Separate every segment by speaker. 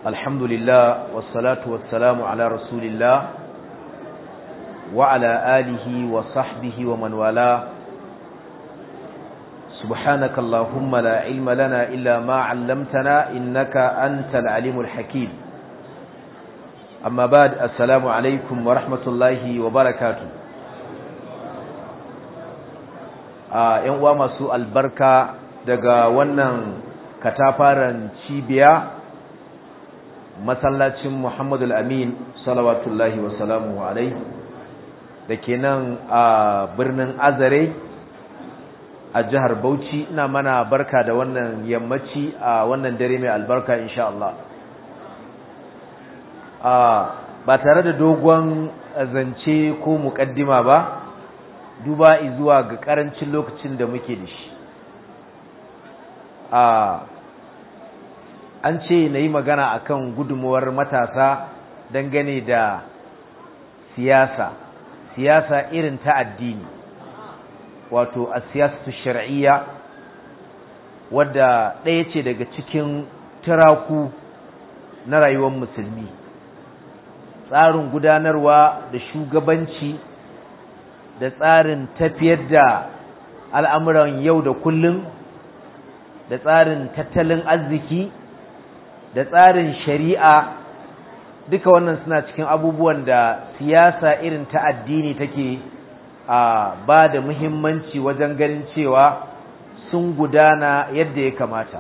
Speaker 1: الحمد لله والصلاة والسلام على رسول الله وعلى آله وصحبه ومن والاه سبحانك اللهم لا علم لنا إلا ما علمتنا إنك أنت العليم الحكيم أما بعد السلام عليكم ورحمة الله وبركاته ‘yan uwa masu albarka daga wannan katafaren cibiya masallacin Muhammadul Amin salawatullahi wa salamu alaihi da ke nan a birnin Azare a jihar Bauchi. Ina mana barka da wannan yammaci a wannan dare mai albarka insha Allah. Ba tare da dogon zance ko muƙaddima ba, duba zuwa ga ƙarancin lokacin da muke da shi. An ce na yi magana akan gudunmuwar matasa dangane da siyasa irin ta addini, wato a siyasatu shar'iyya, wadda ɗaya ce daga cikin turaku na rayuwar musulmi. Tsarin gudanarwa da shugabanci da tsarin tafiyar da al'amuran yau da kullum, da tsarin tattalin arziki, da tsarin shari'a, duka wannan suna cikin abubuwan da siyasa irin ta addini take ba da muhimmanci wajen ganin cewa sun gudana yadda ya kamata.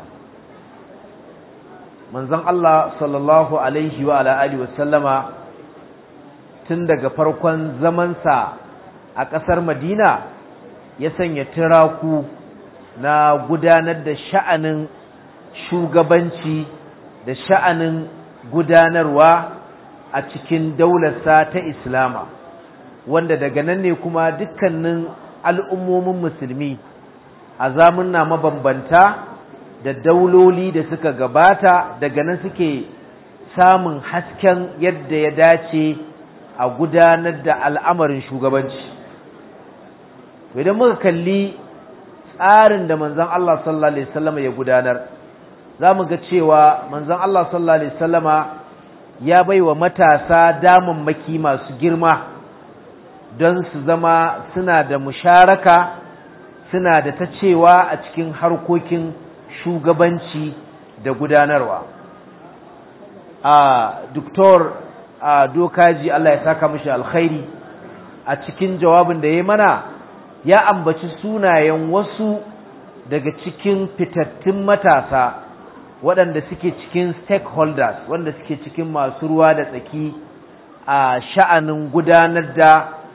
Speaker 1: Manzon Allah sallallahu alaihi wa alihi wa sallama tun daga farkon zamansa a ƙasar Madina ya sanya turaku na gudanar da sha'anin shugabanci da sha'anin gudanarwa a cikin daularsa ta Islama, wanda daga nan ne kuma dukkanin al'ummomin musulmi a zamunna mabambanta da dauloli da suka gabata daga nan suke samun hasken yadda ya dace a gudanar da al'amarin shugabanci. Idan muka kalli tsarin da manzon Allah sallallahu alaihi wasallam ya gudanar, za mu ga cewa manzon Allah sallallahu alaihi wasallama ya baiwa matasa damammaki masu girma don su zama suna da musharaka, suna da ta cewa a cikin harkokin shugabanci da gudanarwa. Doktor Dokaji, Allah ya saka mishi alkhairi, a cikin jawabin da ya mana ya ambaci sunayen wasu daga cikin fitattun matasa waɗanda suke cikin stakeholders, wanda suke cikin masu ruwa da tsaki a sha'anin gudanar da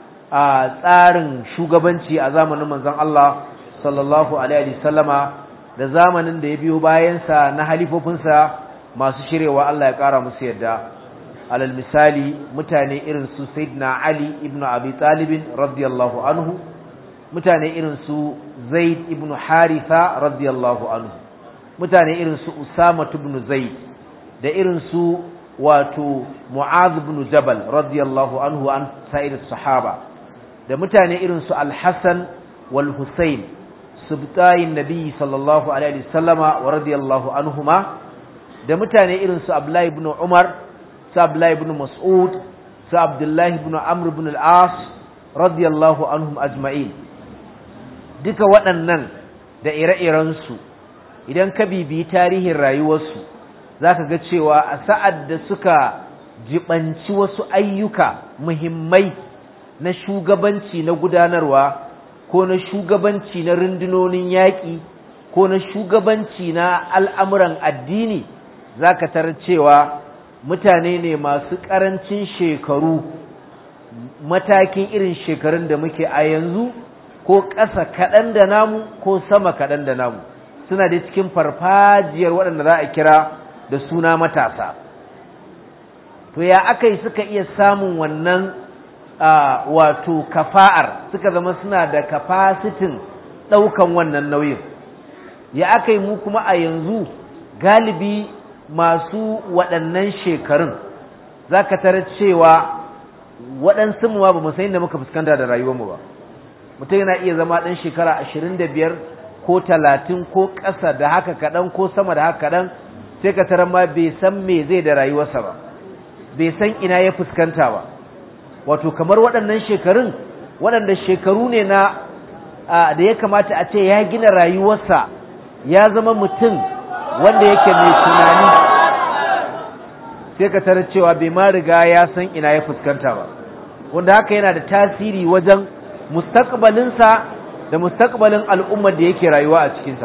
Speaker 1: tsarin shugabanci a zamanin manzon Allah sallallahu alaihi wasallama da zamanin da ya biyo bayansa na halifofinsa masu shirewa, Allah ya ƙara musu yarda. Alal misali, mutane irin su Sayyidina Ali ibn Abi Talib radiyallahu anhu, mutane irin su Zaid ibn Haritha radiyallahu anhu, mutane irin su Usama ibn Zaid, da irin su wato Mu'adh ibn Jabal radiyallahu anhu an sa'ir sahaba, da mutane irin su Al-Hasan wal Husayn subtayin Nabi sallallahu alaihi wasallama wa radiyallahu anhuma, da mutane irin su Abdullah ibn Umar, su Abdullah ibn Mas'ud, su Abdullah ibn Amr ibn al-As radiyallahu anhum ajma'in. Duka waɗannan da ire-irensu idan ka bibiyi tarihin rayuwarsu za ka ga cewa a sa'ad da suka jibanci wasu ayyuka muhimmai na shugabanci na gudanarwa, ko na shugabanci na rundunonin yaƙi, ko na shugabanci na al'amuran addini, za ka tarar cewa mutane ne masu ƙarancin shekaru, matakin irin shekarun da muke a yanzu, ko ƙasa kaɗan da namu ko sama kaɗan da namu, suna da cikin farfajiyar waɗanda za a kira da suna matasa. To ya aka yi suka iya samun wannan wato kafa'ar, suka zama suna da kafasitin ɗaukan wannan nauyin? Ya aka yi mu kuma a yanzu galibi masu waɗannan shekarun za ka tarar cewa waɗansu mu ba mu san inda muka fuskanta da rayuwarmu ba. Mutum yana iya zama ɗan shekara 25 ko 30 ko ƙasa da haka kaɗan ko sama da haka kaɗan, sai ka tarar ma bai san me zai da rayuwarsa ba, bai san ina ya fuskanta ba. Wato kamar waɗannan shekarun, waɗanda shekaru ne na da ya kamata a ce ya gina rayuwarsa ya zama mutum wanda yake mai tunani, sai ka tarar cewa bai ma riga ya san ina ya fuskanta ba, wanda haka yana da tasiri wajen mustaqbalinsa da mustaqbalin al'ummar da yake rayuwa a cikinsa.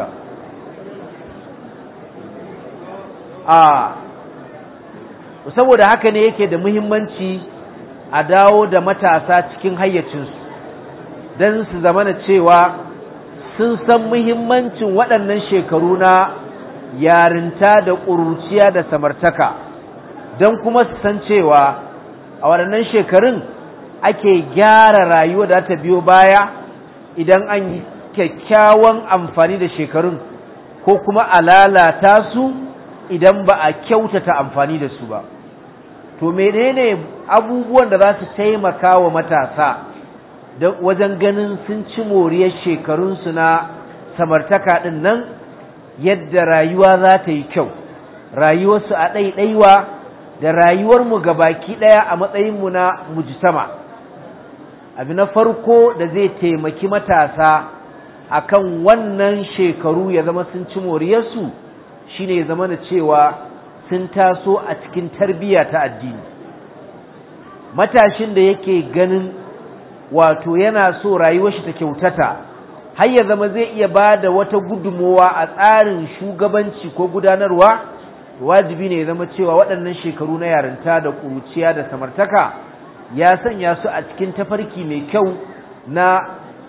Speaker 1: Saboda haka ne yake da muhimmanci a dawo da matasa cikin hayyacinsu don su zamana cewa sun san muhimmancin waɗannan shekaru na yarinta da ƙuruciya da samartaka, don kuma su san cewa a waɗannan shekarun ake gyara rayuwa da ta biyo baya idan an yi kyakkyawan amfani da shekarun, ko kuma a lalata su idan ba a kyautata amfani da su ba. To menene abubuwan da za su taimaka wa matasa da wajen ganin sun ci moriyar shekarunsu na samartaka ɗin nan, yadda rayuwa za ta yi kyau, rayuwarsu a ɗaiɗaiwa da rayuwarmu gabaki ɗaya a matsayinmu na mujtama. Abu na farko da zai taimaki matasa akan wannan shekaru ya zama sun ci moriyarsu shine ya zama da cewa sun taso a cikin tarbiyya ta addini. Matashin da yake ganin wato yana so rayuwar shi ta kyautata, har ya zama zai iya ba da wata gudunmowa a tsarin shugabanci ko gudanarwa, wajibi ne ya zama cewa waɗannan shekaru na yarinta da ƙuruciya da samartaka ya sanya su a cikin tafarki mai kyau na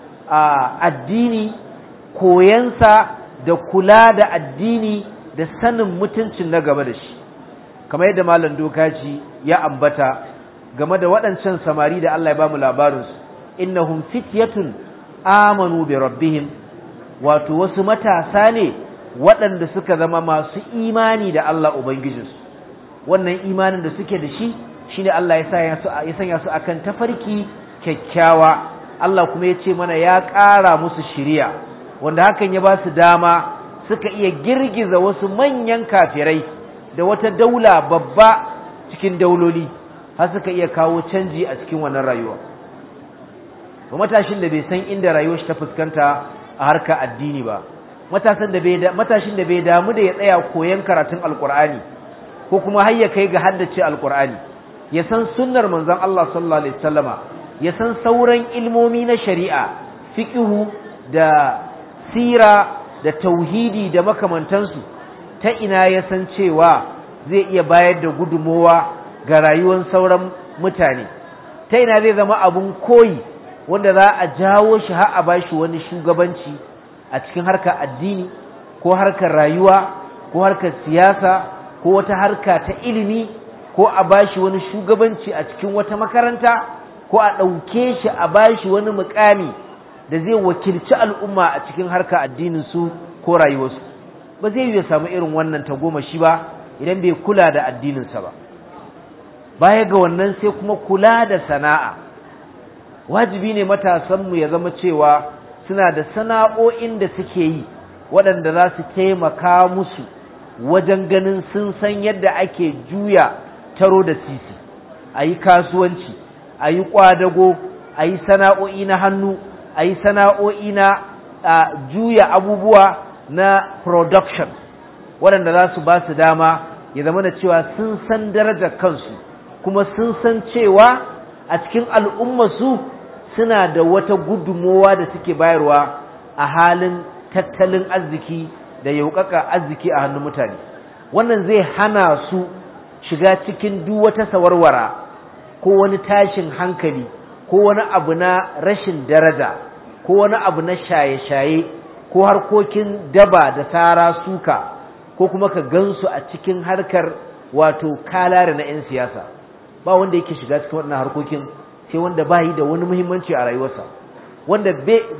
Speaker 1: addini, koyansa da kula da addini da sanin mutuncin na gaba da shi. Kamar yadda Malam Dokaji ya ambata game da waɗancan samari da Allah ya ba mu labarinsu, innahum fityatun amanu bi rabbihim, wato wasu matasa ne waɗanda suka zama masu imani da Allah Ubangijinsu. Wannan imanin da suke da shi shine Allah ya sanya su akan tafarki kyakkyawa. Allah kuma ya ce mana ya ƙara musu shiriya, wanda hakan ya ba su dama suka iya girgiza wasu manyan kafirai da wata daula babba cikin dauloli, har suka iya kawo canji a cikin wannan rayuwa. Matashin da bai san inda rayuwar shi ta fuskanta a harkar addini ba, matashin da bai damu da ya tsaya koyon karatun alkur'ani ko kuma har ya kai ga haddace alkur'ani, ya san sunnar manzon Allah sallallahu alaihi wasallama, ya san sauran ilmomi na shari'a, fiqhu da sira da tauhidi da makamantansu, ta ina ya san cewa zai iya bayar da gudunmowa ga rayuwar sauran mutane, ta ina zai zama abun koyi wanda za a jawo shi har a bashi wani shugabanci a cikin harkar addini ko harkar rayuwa ko harkar siyasa ko wata harka ta ilimi, ko a bashi wani shugabanci a cikin wata makaranta, ko a ɗauke shi a bashi wani mukami da zai wakilci al'umma a cikin harkar addinin su ko rayuwarsu. Ba zai yi ya samu irin wannan tagomashi ba idan bai kula da addininsa ba. Baya ga wannan sai kuma kula da sana'a. Wajibi ne matasanmu ya zama cewa suna da sana'o'in da suke yi waɗanda za su taimaka musu wajen ganin sun san yadda ake juya taro da sisi, a yi kasuwanci, a yi ƙwadago, a yi sana'o'i na hannu, a yi sana'o'i na juya abubuwa na production, waɗanda za su ba su dama ya zama da cewa sun san darajar kansu, kuma sun san cewa a cikin al'ummarsu suna da wata gudunmowa da suke bayarwa a halin tattalin arziki da yaukaka arziki a hannun mutane. Wannan zai hana su shiga cikin duk wata sawarwara ko wani tashin hankali ko wani abu na rashin daraja ko wani abu na shaye-shaye ko harkokin daba da tara suka, ko kuma ka gansu a cikin harkar wato kalare na 'yan siyasa. Ba wanda yake shiga cikin wannan harkokin sai wanda ba yi da wani muhimmanci a rayuwarsa, wanda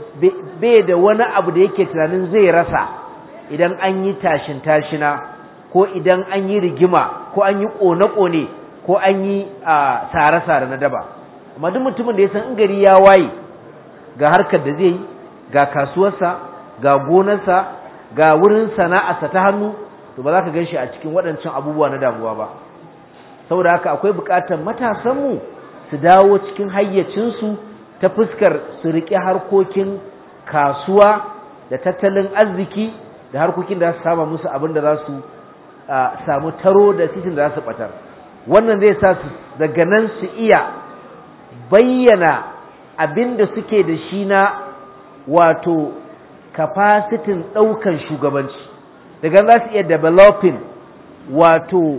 Speaker 1: bai da wani abu da yake tunanin zai rasa idan an yi tashin tashina, ko idan an yi rigima, ko an yi ƙone-ƙone, ko an yi sare-sare na daba. Amma duk mutumin da ya san in gari ya waye ga harkar da zai yi, ga kasuwarsa, ga gonarsa, ga wurin sana'arsa ta hannu, to ba za ka ganshi a cikin waɗancan abubuwa na damuwa ba. Saboda haka akwai buƙatar matasanmu su dawo cikin hayyacinsu ta fuskar su riƙe harkokin kasuwa da tattalin arziki da harkokin da za su sama musu abin da za su samu taro da titin da za su ɓatar. Wannan zai sa su daga nan su iya bayyana abin da suke da shi na wato kafasitin ɗaukan shugabanci, daga za su iya developing wato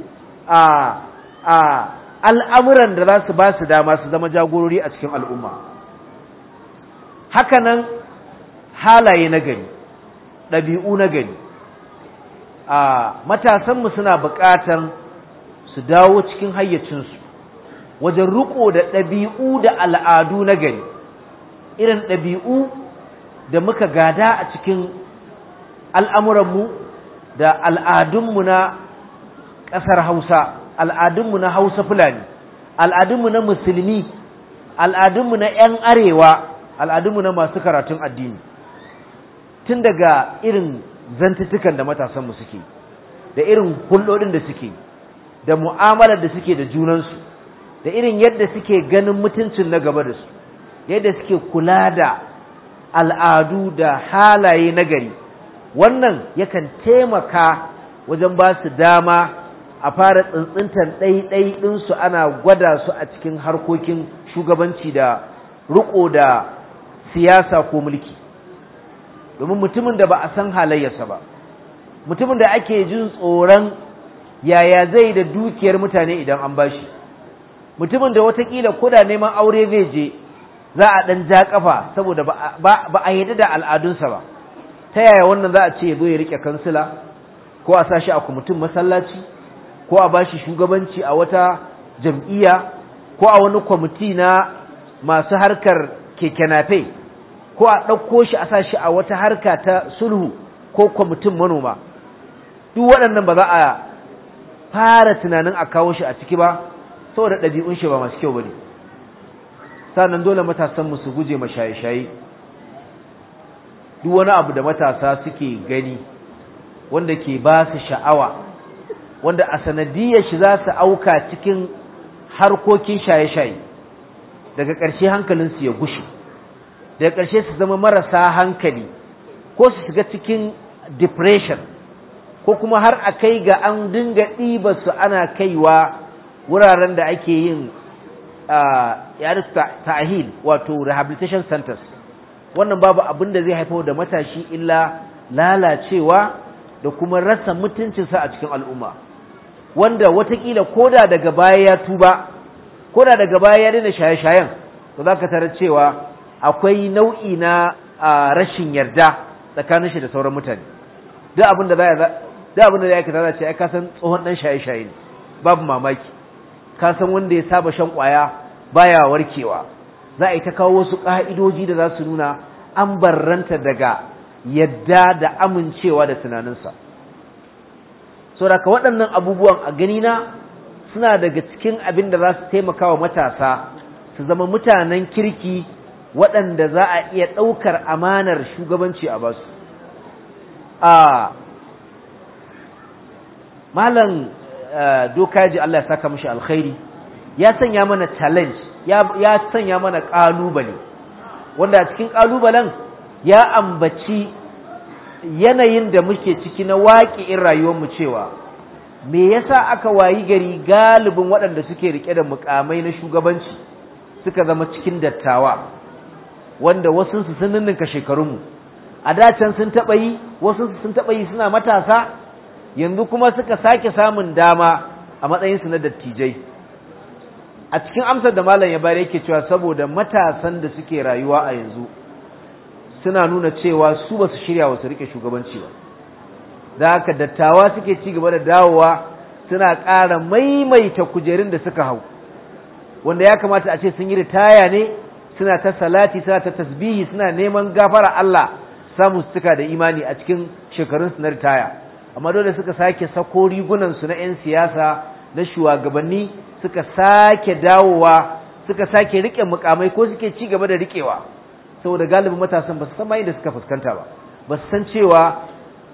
Speaker 1: al'amuran da za su ba su dama su zama jagorori a cikin al'umma. Hakanan halaye na gari, ɗabi'u na gari, matasanmu suna buƙatar su dawo cikin hayyacinsu wajen riƙo da ɗabi'u da al'adu na gari, irin ɗabi'u da muka gada a cikin al'amuranmu da al'adunmu na ƙasar Hausa, al'adunmu na Hausa Fulani, al'adunmu na Musulmi, al'adunmu na ‘yan Arewa, al'adunmu na masu karatun addini. Tun daga irin zantuttukan da matasanmu suke, da irin hulɗoɗin da suke, da mu'amalar da suke da junansu, da irin yadda suke ganin mutuncin na gaba da su, yadda suke kula da al'adu da halaye na gari. Wannan yakan taimaka wajen ba su dama a fara tsintsintan ɗaiɗai ɗinsu ana gwada su a cikin harkokin shugabanci da riƙo da siyasa ko mulki. Domin mutumin da ba a san halayyarsa ba, mutumin da ake jin tsoron yaya zai da dukiyar mutane idan an bashi, mutumin da watakila koda neman aure zai je za a ɗan ja ƙafa saboda ba a yadda da al'adunsa ba, ta yaya wannan za a ce ya zo ya riƙe kansila ko a sashi a kwamitin masallaci ko a bashi shugabanci a wata jam'iyya ko a wani kwamiti na masu harkar keke nafe ko a ɗauko shi a sashi a wata harka ta sulhu ko kwamitin manoma. Duk waɗannan ba za a fara tunanin a kawo shi a ciki ba saboda ɗabi'un shi ba masu kyau ba ne. Sannan dole matasanmu su guje ma shaye-shaye. Duk wani abu da matasa suke gani wanda ke ba su sha'awa, wanda a sanadiyar shi za su auka cikin harkokin shaye-shaye, daga ƙarshe hankalinsu ya gushe, daga ƙarshe su zama marasa hankali ko su shiga cikin depression, ko kuma har a kai ga an dinga ɗiba su ana kaiwa wuraren da ake yin ta'ahil wato rehabilitation centers. Wannan babu abin da zai haifar da matashi illa lalacewa da kuma rasa mutuncinsa a cikin al'umma, wanda watakila koda daga baya ya tuba, koda daga baya ya daina shaye-shayen, to za ka tarar cewa akwai nau'i na rashin yarda tsakanin shi da sauran mutane. Duk abin da ya aikata za ce ai ka san tsohon dan shaye-shaye ne, babu mamaki, ka san wanda ya saba shan kwaya baya warkewa. Za a yi ta kawo wasu ka'idoji da za su nuna an barranta daga yadda da amincewa da tunaninsa. Saboda waɗannan abubuwan a ganina suna daga cikin abin da za su taimaka wa matasa su zama mutanen kirki waɗanda za a iya ɗaukar amanar shugabanci a basu. Malam Dokaji Allah ya saka mishi alkhairi ya sanya mana challenge, ya sanya mana ƙalubale, wanda a cikin ƙalubalen ya ambaci yanayin da muke ciki na waƙi'in rayuwarmu, cewa me yasa aka wayi gari galibin waɗanda suke rike da mukamai na shugabanci suka zama cikin dattawa, wanda wasu sun ninninka shekarunmu. A da can sun taɓa yi, wasu sun taɓa yi suna matasa, yanzu kuma suka sake samun dama a matsayinsu na dattijai. A cikin amsar da malam ya bayar yake cewa saboda matasan da suke rayuwa a yanzu suna nuna cewa su ba su shirya wa su rike shugabanci ba, da haka dattawa suke ci gaba da dawowa suna ƙara maimaita kujerun da suka hau, wanda ya kamata a ce sun yi ritaya ne, suna ta salati, suna ta tasbihi, suna neman gafara Allah, samun su cika da imani a cikin shekarunsu na ritaya. Amma dole suka sake sako rigunansu na 'yan siyasa, na shugabanni, suka sake dawowa, suka sake rike mukamai ko suke ci gaba da rikewa, saboda galibin matasan ba su san mai da suka fuskanta ba, ba su san cewa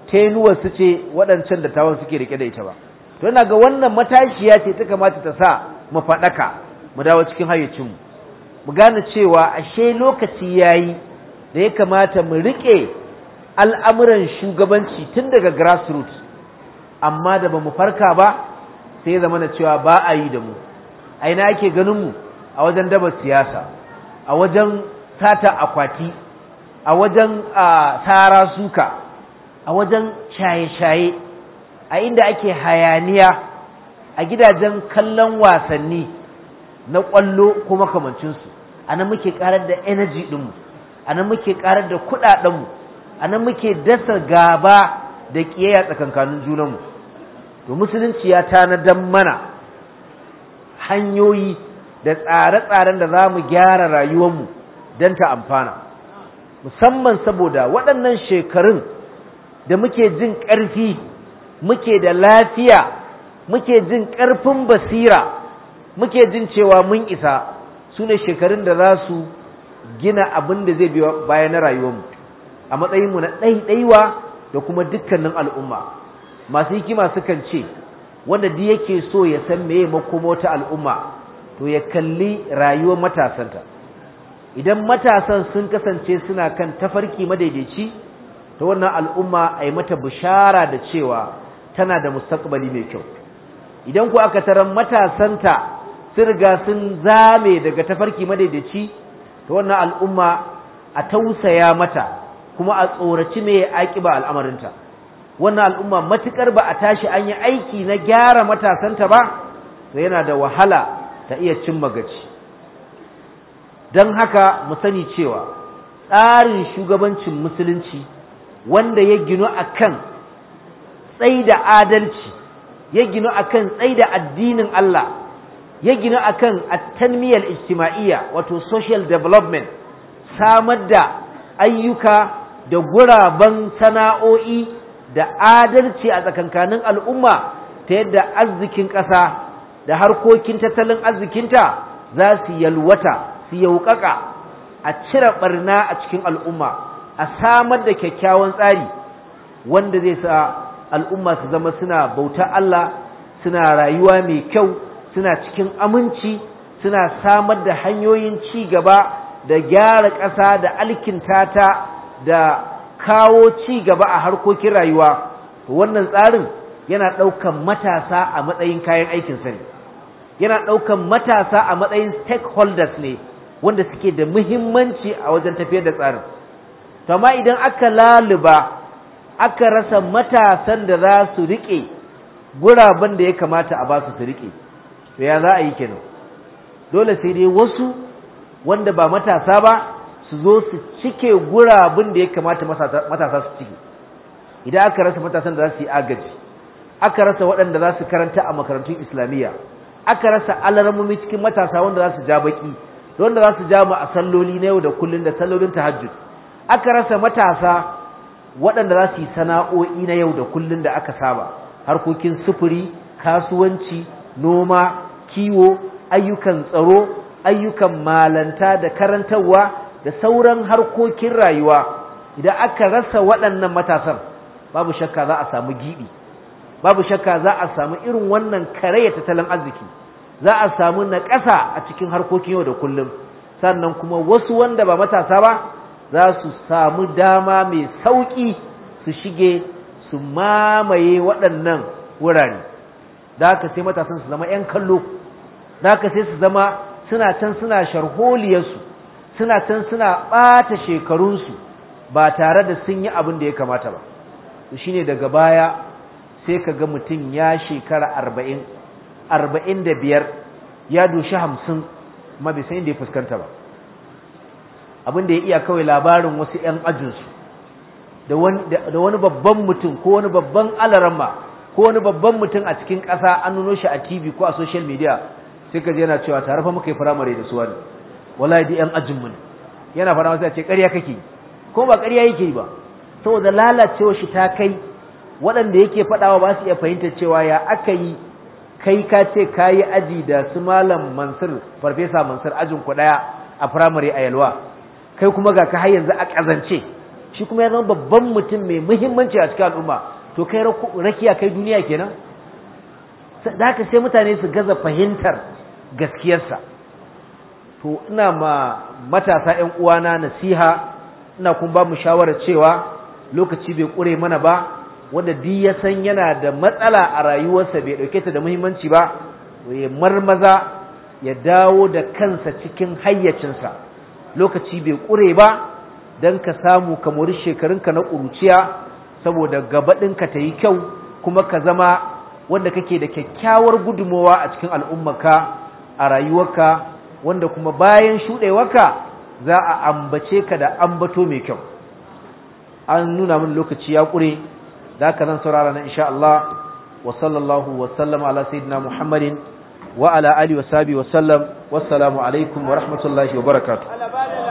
Speaker 1: tenuwar su ce waɗancan dattawan suke rike da ita ba. To ina ga wannan matashiya ce ta kamata ta sa mu faɗaka mu dawo cikin hayyacinmu, mu gane cewa ashe lokaci yayi da ya kamata mu rike al'amuran shugabanci tun daga grassroots, amma da ba mu farka ba sai ya zama na cewa ba a yi da mu. A ina ake ganin mu? A wajen dabar siyasa, a wajen sata akwati, a wajen tara suka, a wajen shaye-shaye, a inda ake hayaniya, a gidajen kallon wasanni na ƙwallo ko makamancinsu. A nan muke ƙarar da energy ɗinmu, a nan muke ƙarar da kuɗaɗenmu, a nan muke dasa gaba da ƙiyayya tsakankanin junanmu. To musulunci ya tanadar mana hanyoyi da tsare-tsaren da za mu gyara rayuwarmu don ta amfana, musamman saboda waɗannan shekarun da muke jin ƙarfi, muke da lafiya, muke jin ƙarfin basira, muke jin cewa mun isa, su ne shekarun da za su gina abin da zai biyo baya na rayuwarmu a matsayinmu na ɗaiɗaiwa da kuma dukkanin al'umma. Masu hikima sukan ce wanda duk yake so ya san meye makoma wata al'umma to ya kalli rayuwar matasanta. Idan matasan sun kasance suna kan tafarki madaidaici, to wannan al'umma a yi mata bishara da cewa tana da mustaqbali mai kyau. Idan ku aka tarar matasanta sun riga sun zame daga tafarki madaidaici, to wannan al'umma a tausaya mata kuma a tsoraci mai aƙiba al'amarinta. Wannan al'umma matukar ba a tashi an yi aiki na gyara matasanta ba, to yana da wahala ta iya cimma gaci. Don haka mu sani cewa tsarin shugabancin musulunci wanda ya ginu akan tsaida adalci, ya ginu akan tsaida addinin Allah, ya ginu akan at-tanmiyal ijtima'iyya wato social development, samar da ayyuka da guraben sana'o'i da adalci a tsakankanin al'umma ta yadda arzikin ƙasa da harkokin tattalin arzikinta za su yalwata, su yaukaka, a cire barna a cikin al'umma, a samar da kyakkyawan tsari wanda zai sa al'umma su zama suna bauta Allah, suna rayuwa mai kyau, suna cikin aminci, suna samar da hanyoyin ci gaba da gyara ƙasa da alkinta ta da kawo ci gaba a harkokin rayuwa. To wannan tsarin yana ɗaukan matasa a matsayin kayan aikin sa ne, yana ɗaukan matasa a matsayin stakeholders ne wanda suke da muhimmanci a wajen tafiyar da tsarin. To amma idan aka laluba aka rasa matasan da za su riƙe guraben da ya kamata a ba su riƙe, to ya za a yi kenan? Dole sai dai wasu wanda ba matasa ba su zo su cike gurabun da ya kamata matasa su cike. Idan aka rasa matasan da za su yi agaji, aka rasa waɗanda za su karanta a makarantun islamiyya, aka rasa alarmomi cikin matasa wanda za su ja baki, da wanda za su ja mu a salloli na yau da kullun da sallolin tahajjud, aka rasa matasa waɗanda za su yi sana'o'i na yau da kullun da aka saba, harkokin sufuri, kasuwanci, noma, kiwo, ayyukan tsaro, ayyukan malanta da karantarwa da sauran harkokin rayuwa. Idan aka rasa waɗannan matasan, babu shakka za a samu gibi, babu shakka za a samu irin wannan karaya tattalin arziki, za a samu naƙasa a cikin harkokin yau da kullum. Sannan kuma wasu wanda ba matasa ba za su samu dama mai sauƙi su shige su mamaye waɗannan wurare. Da haka sai matasan su zama 'yan kallo, da haka sai su zama suna can suna sharholiyarsu, suna can suna ɓata shekarunsu ba tare da sun yi abin da ya kamata ba. Shi ne daga baya sai ka ga mutum ya shekara 45 ya doshi 50 ma bai san inda ya fuskanta ba. Abin da ya iya kawai labarin wasu 'yan ajinsu da wani babban mutum ko wani babban alaramma ko wani babban mutum a cikin ƙasa an nuno shi a TV ko a social media, sai ka ji yana cewa tare fa muka yi firamare da suwa ne, wallahi da 'yan ajinmu ne. Yana fara masa ce ƙarya kake, ko ba ƙarya yake ba, saboda lalacewa shi ta kai waɗanda yake faɗawa ba su iya fahimtar cewa ya aka yi kai ka ce ka yi aji da su malam Mansur, farfesa Mansur ajin ku ɗaya a firamare a Yalwa, kai kuma ga ka har yanzu a ƙazance shi kuma ya zama babban mutum mai muhimmanci a cikin al'umma, to kai rakiya kai duniya kenan. Da haka sai mutane su gaza fahimtar gaskiyarsa. To ina ma matasa ƴan uwana nasiha, ina kuma ba mu shawarar cewa lokaci bai kure mana ba, wanda duk ya san yana da matsala a rayuwarsa bai dauke ta da muhimmanci ba, ya marmaza ya dawo da kansa cikin hayyacinsa. Lokaci bai kure ba dan ka samu ka mori shekarunka na ƙuruciya, saboda gabaɗinka ta yi kyau kuma ka zama wanda kake da kyakkyawar gudumawa a cikin al'ummarka a rayuwarka, wanda kuma bayan shuɗewarka za a ambace ka da ambato mai kyau. An nuna min lokaci ya ƙure, da haka zan saurara na insha Allah. Wa sallallahu wa sallama ala sayyidina Muhammadin wa ala alihi wa sahbihi wa sallam. Wassalamu alaikum wa rahmatullahi wa barakatuh.